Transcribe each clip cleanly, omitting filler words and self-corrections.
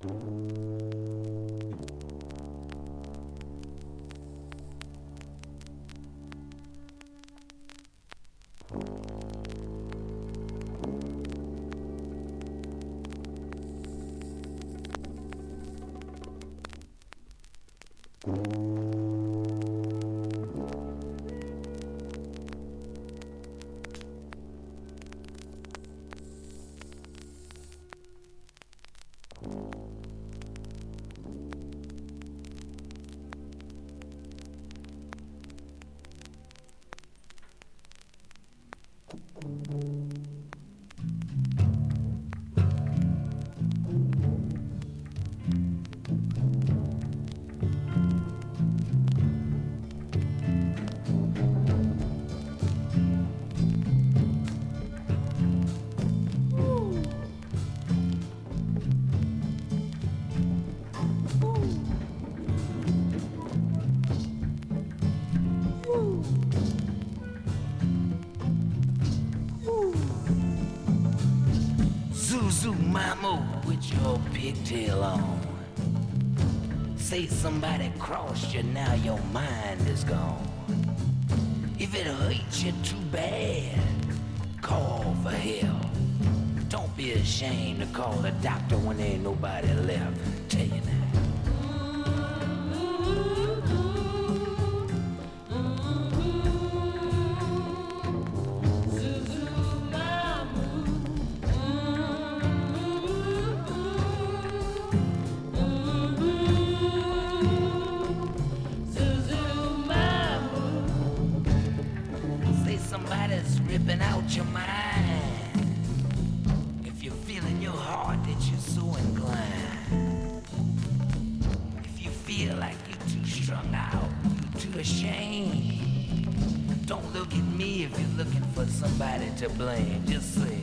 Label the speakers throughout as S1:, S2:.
S1: Zuzu Mama with your pigtail on. Say somebody crossed you, now your mind is gone. If it hurts you too bad, call for help. Don't be ashamed to call the doctor when there ain't nobody left. Tell you now. Somebody's ripping out your mind. If you're feeling your heart that you're so inclined. If you feel like you're too strung out, you're too ashamed. Don't look at me if you're looking for somebody to blame. Just say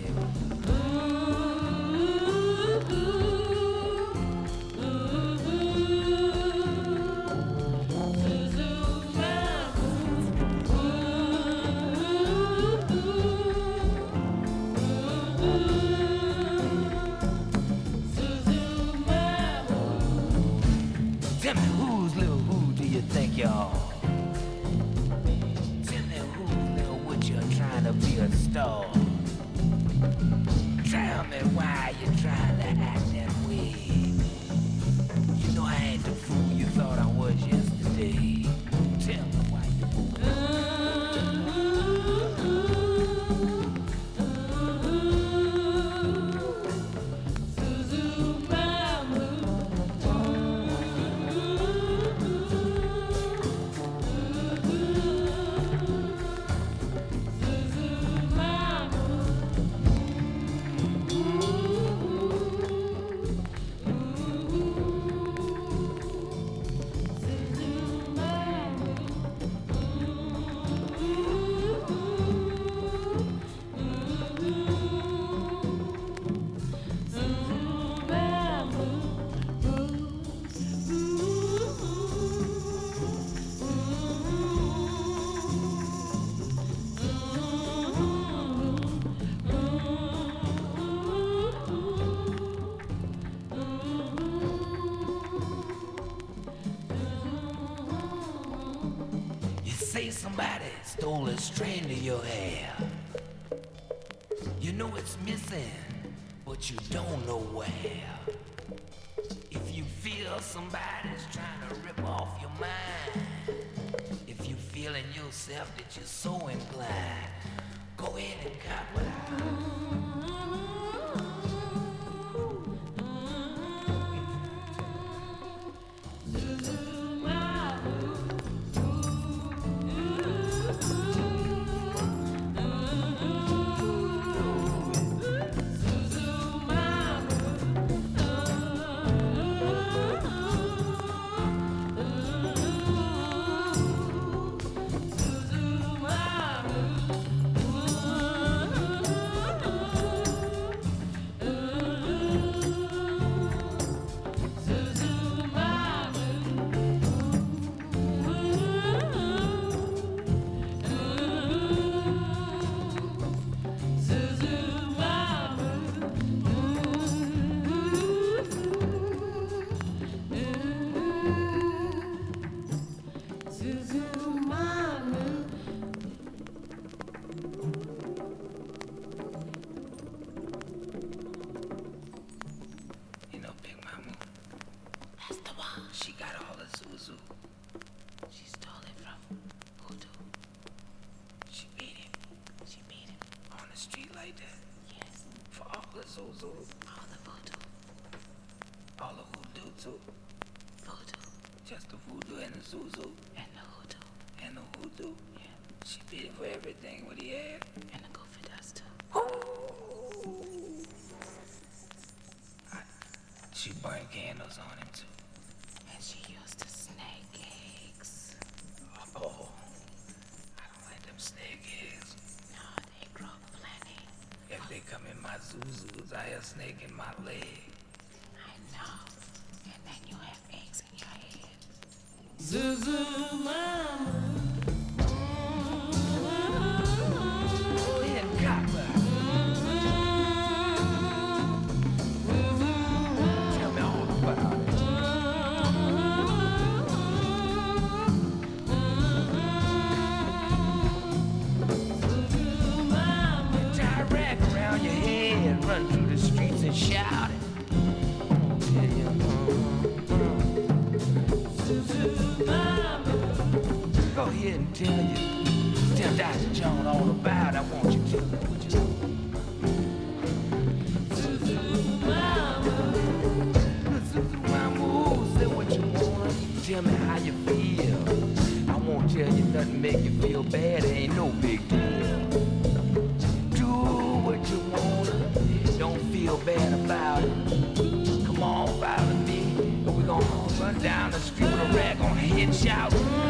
S1: think y'all. Tell me who know what you're trying to be a star. Tell me why you're trying to act that way. You know I ain't the fool you thought I was yesterday. Tell me why you say somebody stole a strand of your hair. You know it's missing, but you don't know where. If you feel somebody's trying to rip off your mind, if you feel in yourself that you're so inclined, go ahead and cop it out. Zuzu.
S2: All the voodoo.
S1: All the voodoo too.
S2: Voodoo.
S1: Just the voodoo and the Zuzu.
S2: And the hoodoo.
S1: And the voodoo.
S2: Yeah.
S1: She bid for everything with the hair.
S2: And the goofy dust too.
S1: She burned candles on him too.
S2: And she used to snake eggs.
S1: Oh, I don't like them snake eggs.
S2: No, they grow plenty.
S1: If they come in my Zuzus, I have snake in my leg.
S2: I know. And then you have eggs in your head.
S3: Zuzu mama.
S1: Go ahead, Copper. Tell me all about it. Tie a rag around your head, run through the streets and shout it. Go ahead and tell Dr. John all about it. I want you to tell me what you know. Zuzu Mama, say what you want. Tell me how you feel. I won't tell you nothing make you feel bad. It ain't no big deal. Do what you wanna. Don't feel bad about it. Come on, follow me. We're gonna run down the street with a rag on her head and shout.